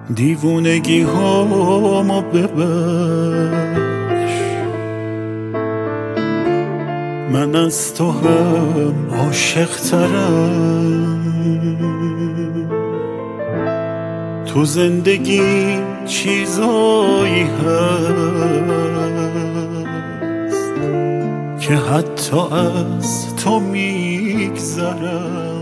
دیوونگی هامو ببخش، من از تو هم عاشق ترم. تو زندگی چیزایی هست که حتی از تو میگذرم.